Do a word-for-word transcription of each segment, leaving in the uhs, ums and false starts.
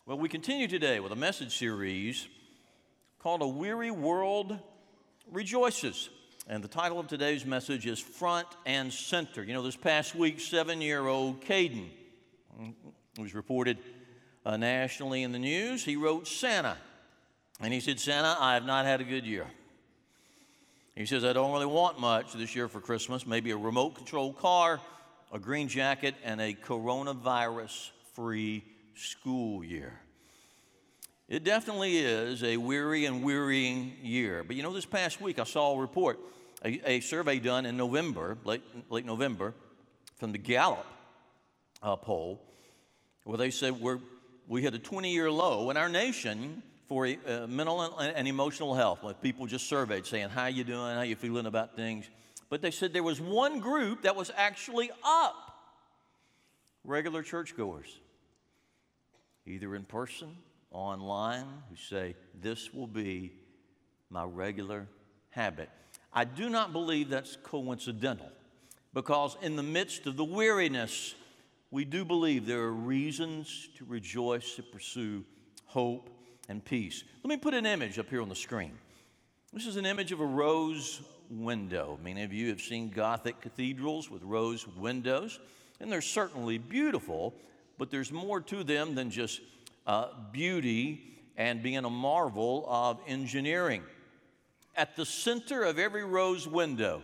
Well, we continue today with a message series called A Weary World Rejoices. And the title of today's message is Front and Center. You know, this past week, seven-year-old Caden, who was reported uh, nationally in the news, he wrote Santa. And he said, Santa, I have not had a good year. He says, I don't really want much this year for Christmas, maybe a remote-controlled car, a green jacket, and a coronavirus-free school year. It definitely is a weary and wearying year. But you know, this past week I saw a report, a, a survey done in November, late, late November, from the Gallup uh, poll, where they said we're, we hit a twenty-year low in our nation for uh, mental and, and emotional health. Like people just surveyed saying, how you doing, how you feeling about things. But they said there was one group that was actually up, regular churchgoers, either in person, online, who say, this will be my regular habit. I do not believe that's coincidental, because in the midst of the weariness, we do believe there are reasons to rejoice, to pursue hope and peace. Let me put an image up here on the screen. This is an image of a rose window. Many of you have seen Gothic cathedrals with rose windows, and they're certainly beautiful, but there's more to them than just uh, beauty and being a marvel of engineering. At the center of every rose window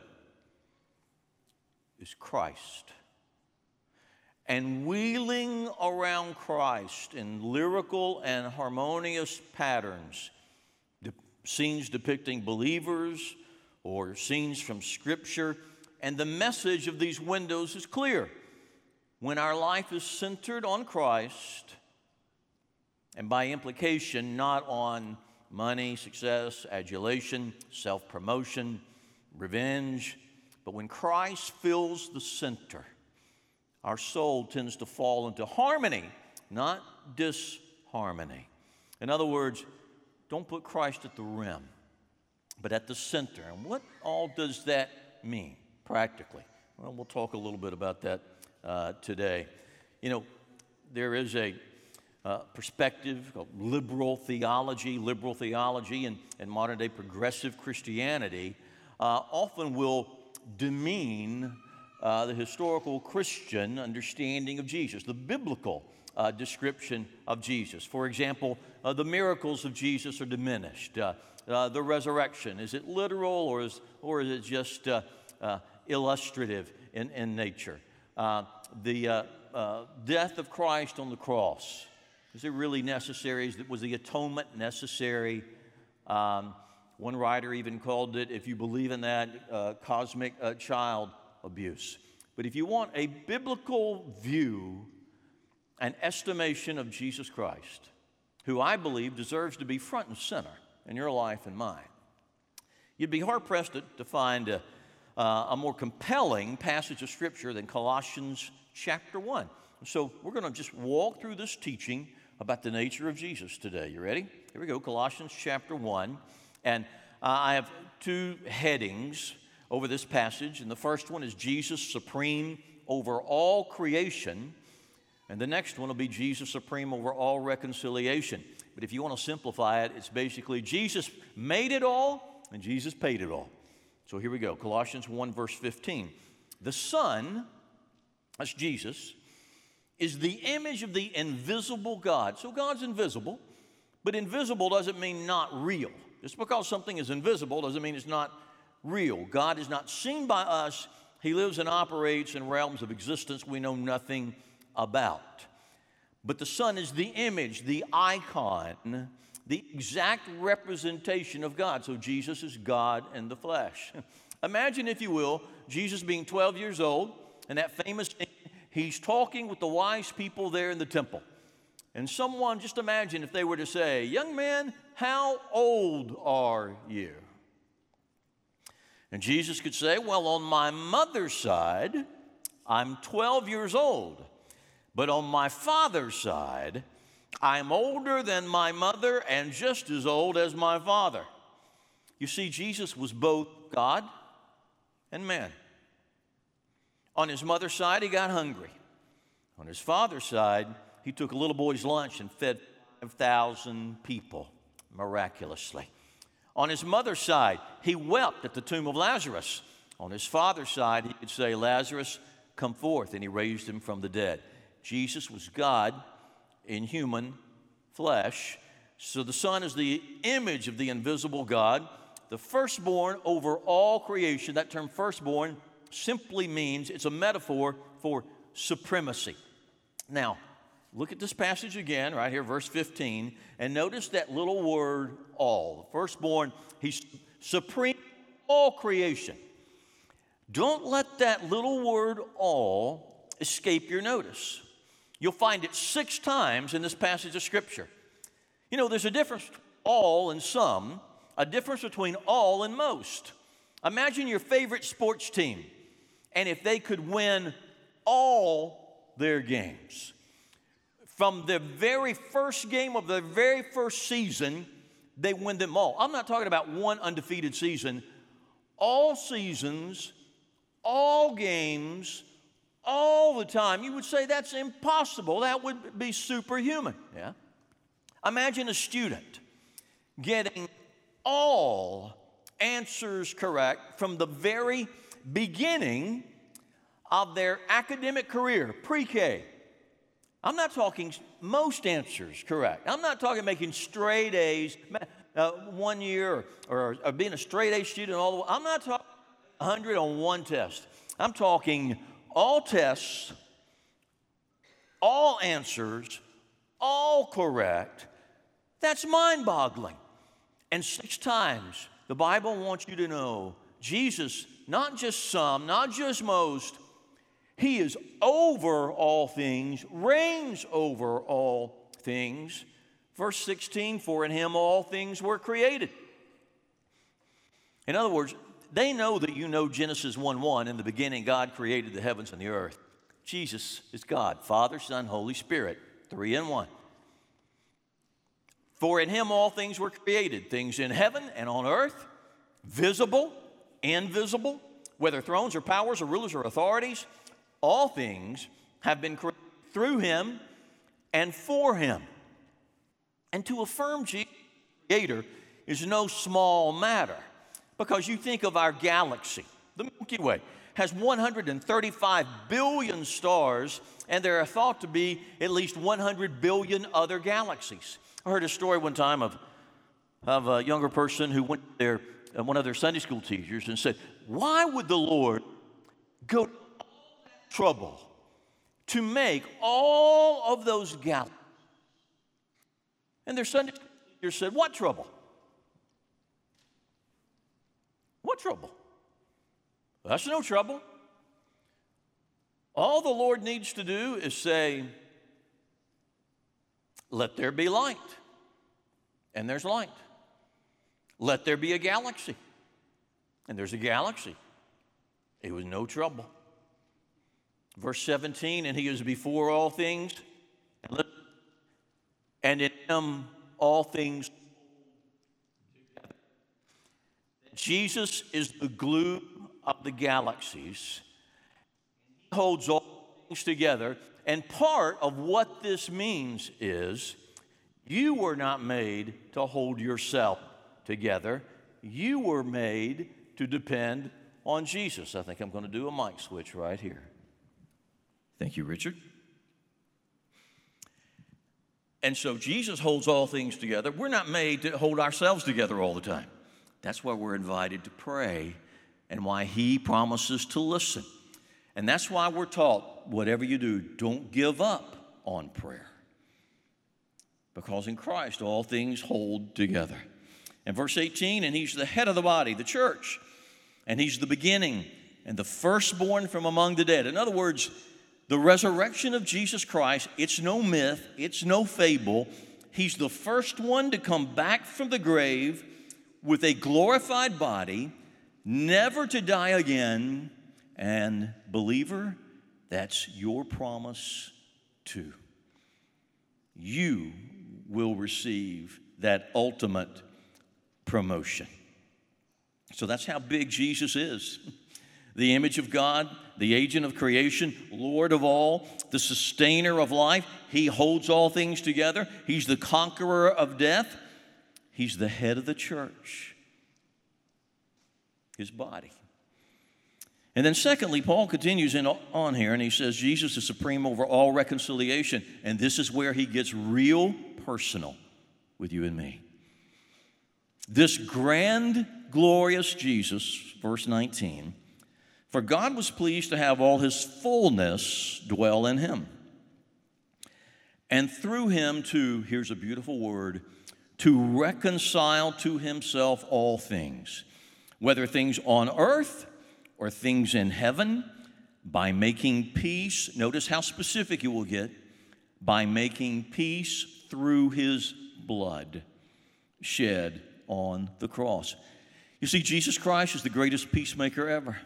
is Christ. And wheeling around Christ in lyrical and harmonious patterns, de- scenes depicting believers or scenes from Scripture, and the message of these windows is clear. When our life is centered on Christ, and by implication, not on money, success, adulation, self-promotion, revenge, but when Christ fills the center, our soul tends to fall into harmony, not disharmony. In other words, don't put Christ at the rim, but at the center. And what all does that mean practically? Well, we'll talk a little bit about that uh, today. You know, there is a uh, perspective called liberal theology. Liberal theology and, and modern-day progressive Christianity uh, often will demean Uh, the historical Christian understanding of Jesus, the biblical uh, description of Jesus. For example, uh, the miracles of Jesus are diminished. Uh, uh, the resurrection, is it literal or is, or is it just uh, uh, illustrative in, in nature? Uh, the uh, uh, death of Christ on the cross, is it really necessary? Is it, was the atonement necessary? Um, one writer even called it, if you believe in that, uh, cosmic uh, child abuse. But if you want a biblical view and estimation of Jesus Christ, who I believe deserves to be front and center in your life and mine, you'd be hard-pressed to, to find a, uh, a more compelling passage of Scripture than Colossians chapter one. So we're going to just walk through this teaching about the nature of Jesus today. You ready? Here we go, Colossians chapter one. And uh, I have two headings over this passage, and the first one is Jesus supreme over all creation, and the next one will be Jesus supreme over all reconciliation. But if you want to simplify it, it's basically Jesus made it all, and Jesus paid it all. So here we go, Colossians one, verse fifteen. The Son, that's Jesus, is the image of the invisible God. So God's invisible, but invisible doesn't mean not real. Just because something is invisible doesn't mean it's not real. God is not seen by us. He lives and operates in realms of existence we know nothing about. But the Son is the image, the icon, the exact representation of God. So Jesus is God in the flesh. Imagine, if you will, Jesus being twelve years old, and that famous scene, he's talking with the wise people there in the temple. And someone, just imagine if they were to say, young man, how old are you? And Jesus could say, well, on my mother's side, I'm twelve years old. But on my father's side, I'm older than my mother and just as old as my father. You see, Jesus was both God and man. On his mother's side, he got hungry. On his father's side, he took a little boy's lunch and fed thousand people miraculously. On his mother's side, he wept at the tomb of Lazarus. On his father's side, he could say, Lazarus, come forth, and he raised him from the dead. Jesus was God in human flesh. So the Son is the image of the invisible God, the firstborn over all creation. That term firstborn simply means it's a metaphor for supremacy. Now, look at this passage again, right here, verse fifteen, and notice that little word, all. The firstborn, he's supreme all creation. Don't let that little word, all, escape your notice. You'll find it six times in this passage of Scripture. You know, there's a difference between all and some, a difference between all and most. Imagine your favorite sports team, and if they could win all their games. From the very first game of the very first season, they win them all. I'm not talking about one undefeated season. All seasons, all games, all the time. You would say that's impossible. That would be superhuman. Yeah. Imagine a student getting all answers correct from the very beginning of their academic career, pre-K. I'm not talking most answers correct. I'm not talking making straight A's uh, one year or, or being a straight A student all the way. I'm not talking one hundred on one test. I'm talking all tests, all answers, all correct. That's mind-boggling. And six times, the Bible wants you to know Jesus, not just some, not just most, he is over all things, reigns over all things. Verse sixteen, for in him all things were created. In other words, they know that you know Genesis one one, in the beginning God created the heavens and the earth. Jesus is God, Father, Son, Holy Spirit, three in one. For in him all things were created, things in heaven and on earth, visible, invisible, whether thrones or powers or rulers or authorities. All things have been created through him and for him. And to affirm Jesus, Creator, is no small matter, because you think of our galaxy. The Milky Way has one hundred thirty-five billion stars, and there are thought to be at least one hundred billion other galaxies. I heard a story one time of, of a younger person who went there, uh, one of their Sunday school teachers, and said, why would the Lord go to trouble to make all of those galaxies? And their Sunday school teacher said, what trouble? What trouble? That's no trouble. All the Lord needs to do is say, let there be light. And there's light. Let there be a galaxy. And there's a galaxy. It was no trouble. Verse seventeen, and he is before all things, and in him all things. Jesus is the glue of the galaxies. He holds all things together. And part of what this means is you were not made to hold yourself together. You were made to depend on Jesus. I think I'm going to do a mic switch right here. Thank you, Richard. And so Jesus holds all things together. We're not made to hold ourselves together all the time. That's why we're invited to pray and why he promises to listen. And that's why we're taught, whatever you do, don't give up on prayer. Because in Christ, all things hold together. And verse eighteen, and he's the head of the body, the church. And he's the beginning and the firstborn from among the dead. In other words, the resurrection of Jesus Christ, it's no myth, it's no fable. He's the first one to come back from the grave with a glorified body, never to die again. And believer, that's your promise too. You will receive that ultimate promotion. So that's how big Jesus is. The image of God, the agent of creation, Lord of all, the sustainer of life. He holds all things together. He's the conqueror of death. He's the head of the church, his body. And then secondly, Paul continues in, on here, and he says Jesus is supreme over all reconciliation. And this is where he gets real personal with you and me. This grand, glorious Jesus, verse nineteen, for God was pleased to have all his fullness dwell in him. And through him to, here's a beautiful word, to reconcile to himself all things, whether things on earth or things in heaven, by making peace. Notice how specific you will get. By making peace through his blood shed on the cross. You see, Jesus Christ is the greatest peacemaker ever.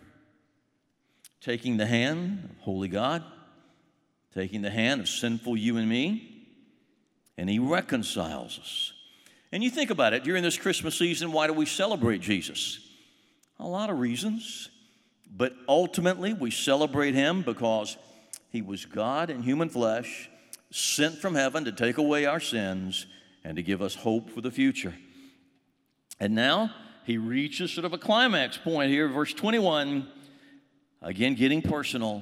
Taking the hand of holy God, taking the hand of sinful you and me, and he reconciles us. And you think about it, during this Christmas season, why do we celebrate Jesus? A lot of reasons, but ultimately we celebrate him because he was God in human flesh, sent from heaven to take away our sins and to give us hope for the future. And now he reaches sort of a climax point here, verse twenty-one, again getting personal.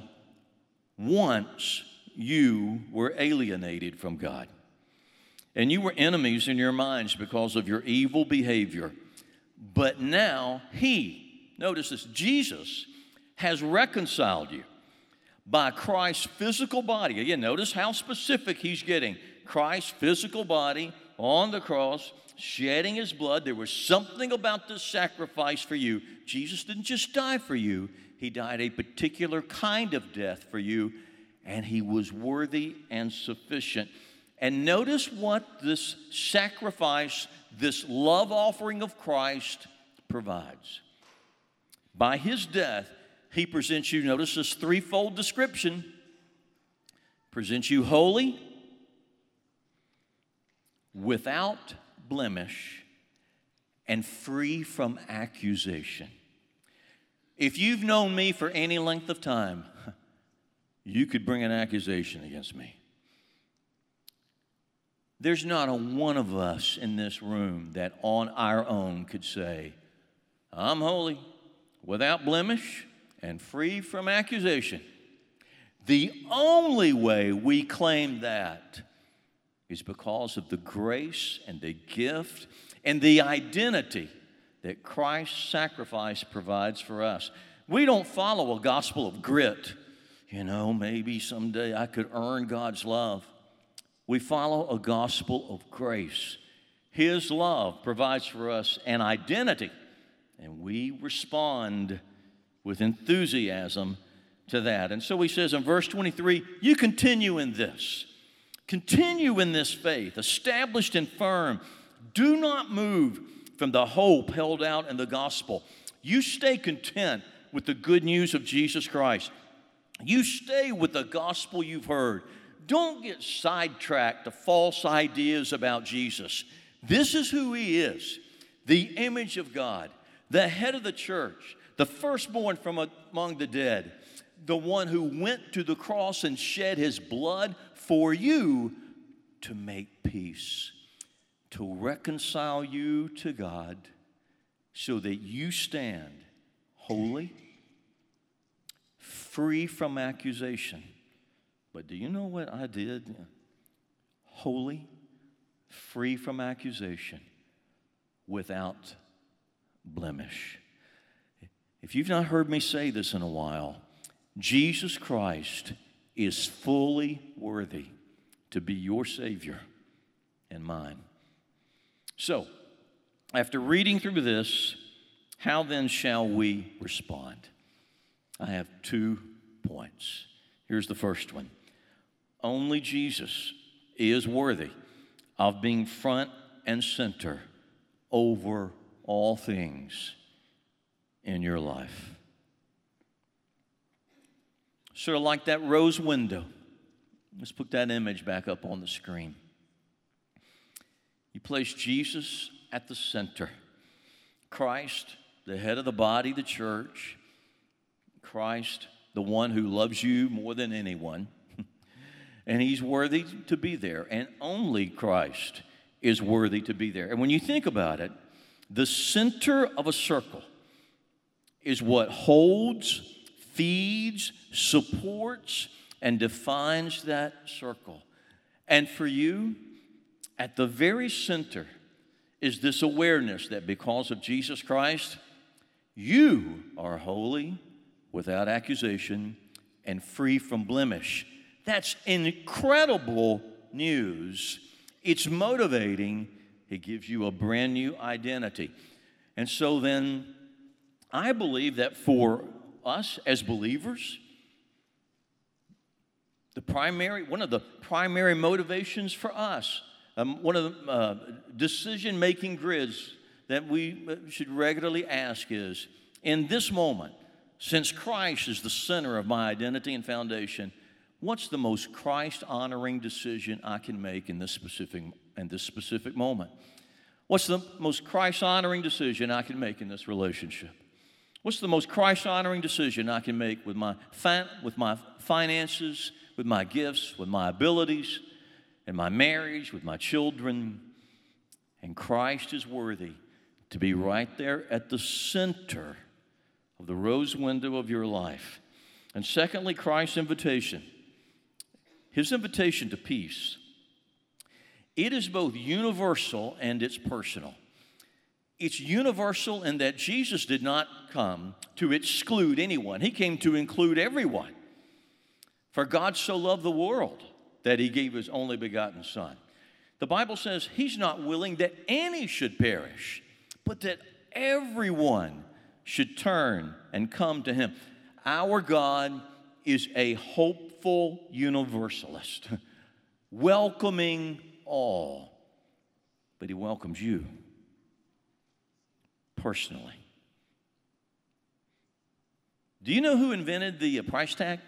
Once you were alienated from God, and you were enemies in your minds because of your evil behavior. But now he, notice this, Jesus has reconciled you by Christ's physical body. Again, notice how specific he's getting. Christ's physical body on the cross, shedding his blood. There was something about this sacrifice for you. Jesus didn't just die for you. He died a particular kind of death for you, and he was worthy and sufficient. And notice what this sacrifice, this love offering of Christ provides. By his death, he presents you, notice this threefold description, presents you holy, without blemish, and free from accusation. If you've known me for any length of time, you could bring an accusation against me. There's not a one of us in this room that on our own could say, I'm holy, without blemish, and free from accusation. The only way we claim that is because of the grace and the gift and the identity that Christ's sacrifice provides for us. We don't follow a gospel of grit. You know, maybe someday I could earn God's love. We follow a gospel of grace. His love provides for us an identity, and we respond with enthusiasm to that. And so he says in verse twenty-three, you continue in this. Continue in this faith, established and firm. Do not move from the hope held out in the gospel. You stay content with the good news of Jesus Christ. You stay with the gospel you've heard. Don't get sidetracked to false ideas about Jesus. This is who he is, the image of God, the head of the church, the firstborn from among the dead, the one who went to the cross and shed his blood for you to make peace, to reconcile you to God so that you stand holy, free from accusation. But do you know what I did? Holy, free from accusation, without blemish. If you've not heard me say this in a while, Jesus Christ is fully worthy to be your Savior and mine. So, after reading through this, how then shall we respond? I have two points. Here's the first one. Only Jesus is worthy of being front and center over all things in your life. Sort of like that rose window. Let's put that image back up on the screen. You place Jesus at the center. Christ, the head of the body, the church. Christ, the one who loves you more than anyone, and he's worthy to be there, and only Christ is worthy to be there. And when you think about it, the center of a circle is what holds, feeds, supports, and defines that circle. And for you, at the very center is this awareness that because of Jesus Christ, you are holy, without accusation, and free from blemish. That's incredible news. It's motivating. It gives you a brand new identity. And so then, I believe that for us as believers, the primary, one of the primary motivations for us, um, one of the uh, decision-making grids that we should regularly ask is, in this moment, since Christ is the center of my identity and foundation, what's the most Christ-honoring decision I can make in this specific, in this specific moment? What's the most Christ-honoring decision I can make in this relationship? What's the most Christ-honoring decision I can make with my, fi- with my finances, with my gifts, with my abilities, in my marriage, with my children? And Christ is worthy to be right there at the center of the rose window of your life. And secondly, Christ's invitation. His invitation to peace. It is both universal and it's personal. It's universal in that Jesus did not come to exclude anyone. He came to include everyone. For God so loved the world that he gave his only begotten Son. The Bible says he's not willing that any should perish, but that everyone should turn and come to him. Our God is a hopeful universalist, welcoming all, but he welcomes you personally. Do you know who invented the price tag?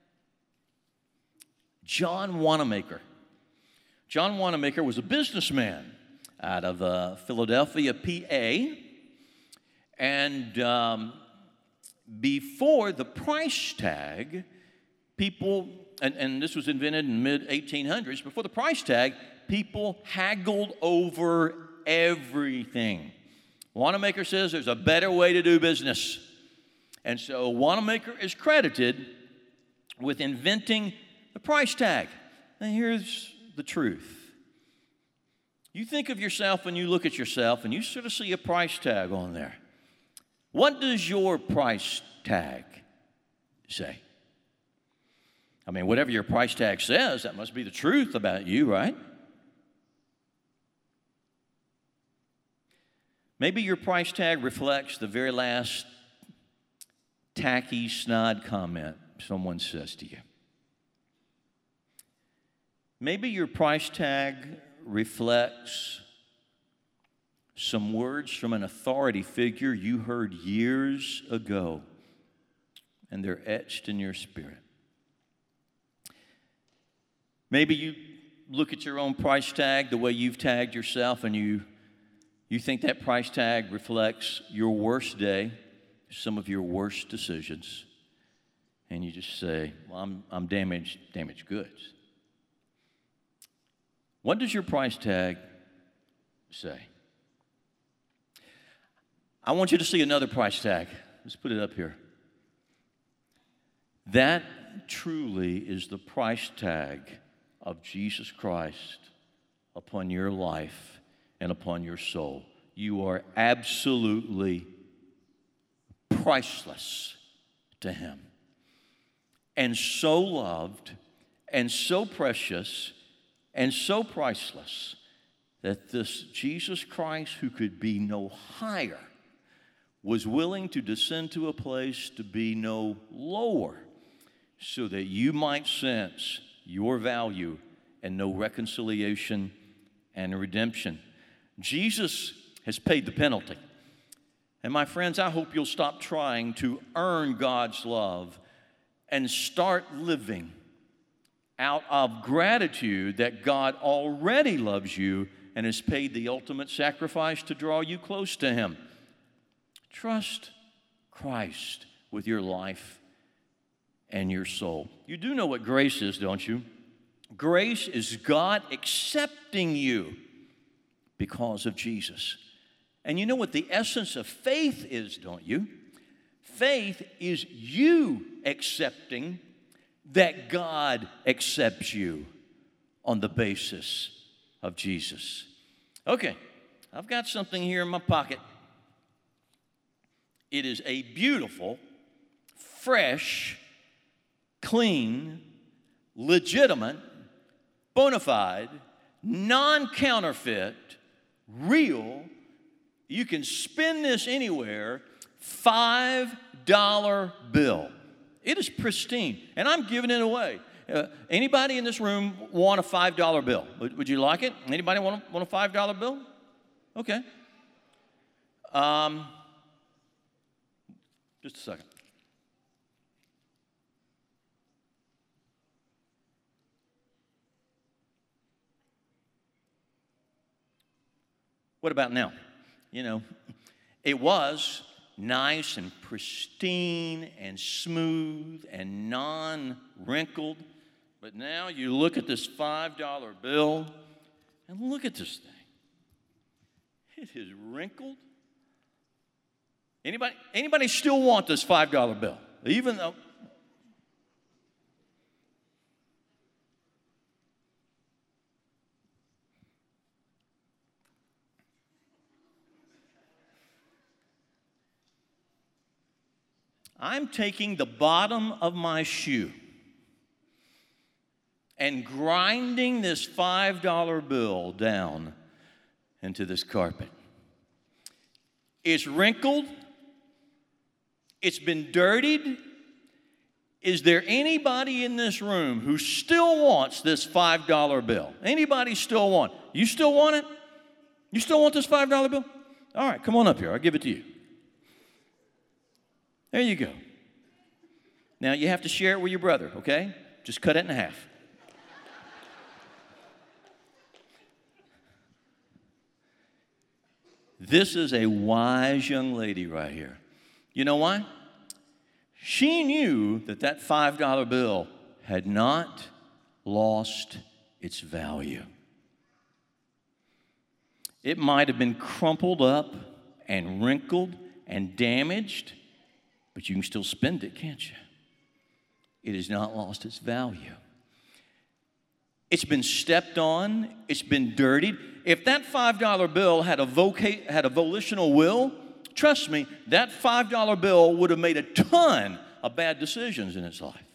John Wanamaker. John Wanamaker was a businessman out of uh, Philadelphia, P A, and um, before the price tag, people, and, and this was invented in the mid eighteen hundreds, before the price tag, people haggled over everything. Wanamaker says there's a better way to do business. And so Wanamaker is credited with inventing the price tag. And here's the truth. You think of yourself and you look at yourself and you sort of see a price tag on there. What does your price tag say? I mean, whatever your price tag says, that must be the truth about you, right? Maybe your price tag reflects the very last tacky, snide comment someone says to you. Maybe your price tag reflects some words from an authority figure you heard years ago, and they're etched in your spirit. Maybe you look at your own price tag, the way you've tagged yourself, and you, you think that price tag reflects your worst day, some of your worst decisions, and you just say, well, I'm, I'm damaged, damaged goods. What does your price tag say? I want you to see another price tag. Let's put it up here. That truly is the price tag of Jesus Christ upon your life and upon your soul. You are absolutely priceless to him, and so loved and so precious and so priceless that this Jesus Christ, who could be no higher, was willing to descend to a place to be no lower, so that you might sense your value and know reconciliation and redemption. Jesus has paid the penalty. And my friends, I hope you'll stop trying to earn God's love and start living out of gratitude that God already loves you and has paid the ultimate sacrifice to draw you close to him. Trust Christ with your life and your soul. You do know what grace is, don't you? Grace is God accepting you because of Jesus. And you know what the essence of faith is, don't you? Faith is you accepting that God accepts you on the basis of Jesus. Okay, I've got something here in my pocket. It is a beautiful, fresh, clean, legitimate, bona fide, non-counterfeit, real, you can spend this anywhere, five dollar bill. It is pristine, and I'm giving it away. Uh, anybody in this room want a five dollar bill? Would, would you like it? Anybody want a, want a five dollar bill? Okay. Um, just a second. What about now? You know, it was nice and pristine and smooth and non-wrinkled. But now you look at this five dollar bill and look at this thing. It is wrinkled. Anybody, anybody still want this five dollar bill? Even though... I'm taking the bottom of my shoe and grinding this five dollar bill down into this carpet. It's wrinkled. It's been dirtied. Is there anybody in this room who still wants this five dollar bill? Anybody still want it? You still want it? You still want this five dollar bill? All right, come on up here. I'll give it to you. There you go. Now you have to share it with your brother, okay? Just cut it in half. This is a wise young lady right here. You know why? She knew that that five dollar bill had not lost its value. It might have been crumpled up and wrinkled and damaged, but you can still spend it, can't you? It has not lost its value. It's been stepped on. It's been dirtied. If that five dollar bill had a, voca- had a volitional will, trust me, that five dollar bill would have made a ton of bad decisions in its life.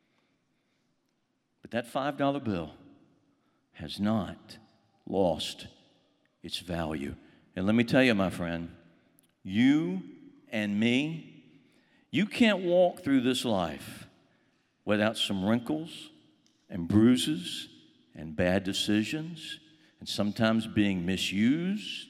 But that five dollar bill has not lost its value. And let me tell you, my friend, you and me, you can't walk through this life without some wrinkles and bruises and bad decisions and sometimes being misused.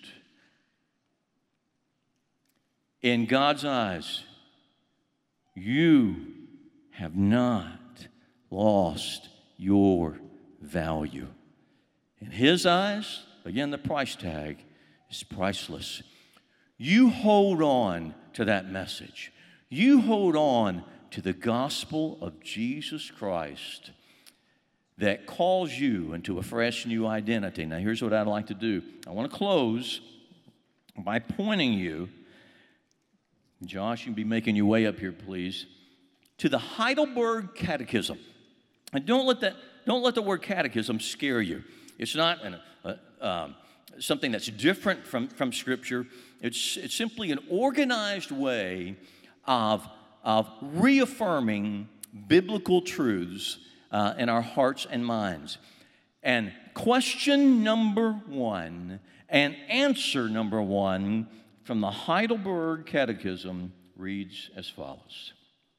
In God's eyes, you have not lost your value. In His eyes, again, the price tag is priceless. You hold on to that message. You hold on to the gospel of Jesus Christ that calls you into a fresh new identity. Now, here's what I'd like to do. I want to close by pointing you, Josh, you can be making your way up here, please, to the Heidelberg Catechism. And don't let that, don't let the word catechism scare you. It's not an, uh, um, something that's different from, from Scripture. It's, it's simply an organized way of, of reaffirming biblical truths uh, in our hearts and minds. And question number one and answer number one from the Heidelberg Catechism reads as follows.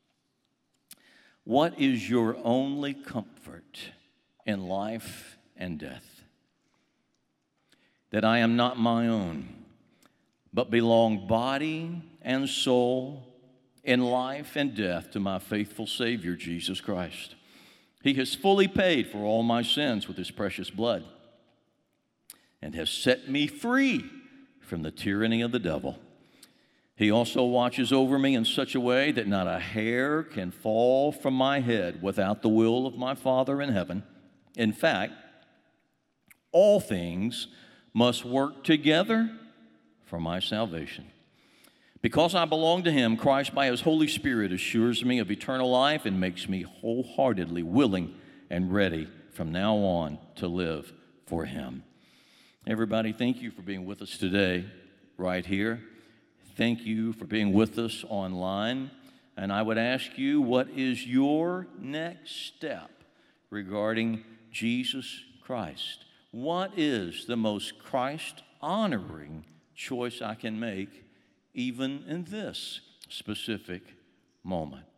What is your only comfort in life and death? That I am not my own, but belong body and soul in life and death to my faithful Savior, Jesus Christ. He has fully paid for all my sins with His precious blood and has set me free from the tyranny of the devil. He also watches over me in such a way that not a hair can fall from my head without the will of my Father in heaven. In fact, all things must work together for my salvation. Because I belong to him, Christ by his Holy Spirit assures me of eternal life and makes me wholeheartedly willing and ready from now on to live for him. Everybody, thank you for being with us today right here. Thank you for being with us online. And I would ask you, what is your next step regarding Jesus Christ? What is the most Christ-honoring choice I can make even in this specific moment?